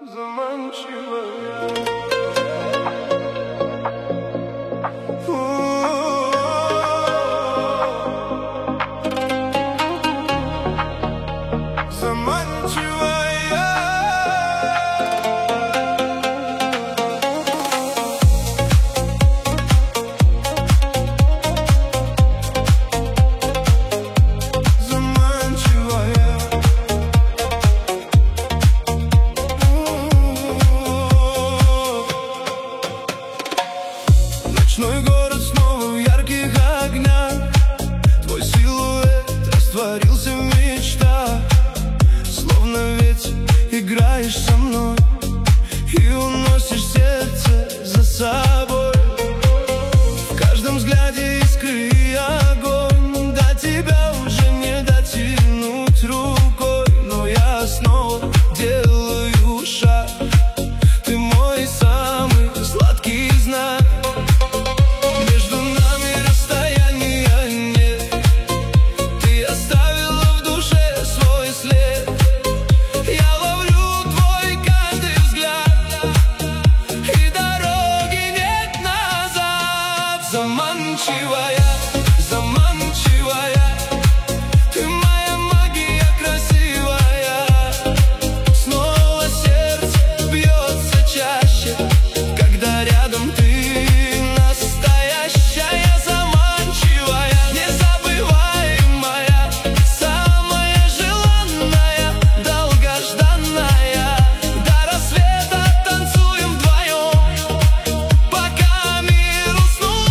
заманчивая. Ночной город снова в ярких огнях. Твой силуэт растворился в мечтах. Словно ветер играешь со мной и уносишь сердце за собой. В каждом взгляде искры и огонь. До тебя уже не дотянуть рукой, но я снова делаю шаг. Ты мой самый сладкий знак. Заманчивая, заманчивая, ты моя магия красивая. Снова сердце бьется чаще, когда рядом ты настоящая. Заманчивая, незабываемая, самая желанная, долгожданная. До рассвета танцуем вдвоем, пока мир уснул.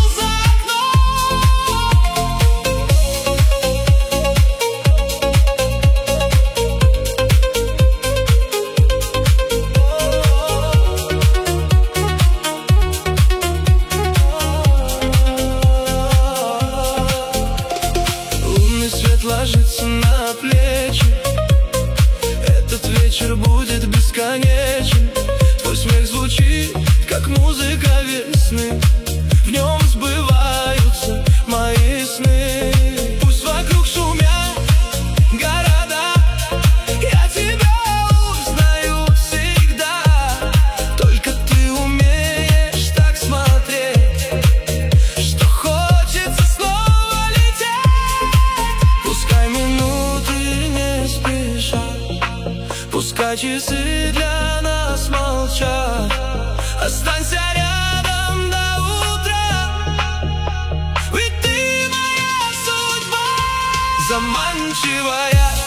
Свет ложится на плечи. Этот вечер будет бесконечен. Твой смех звучит, как музыка весны. В нем сбываются мои сны. Пусть вокруг шумят города, я тебя узнаю всегда. Только ты умеешь так смотреть, что хочется снова лететь. Пускай минуты не спешат, пускай часы для нас молчат. Останься рядом до утра, ведь ты моя судьба. Заманчивая,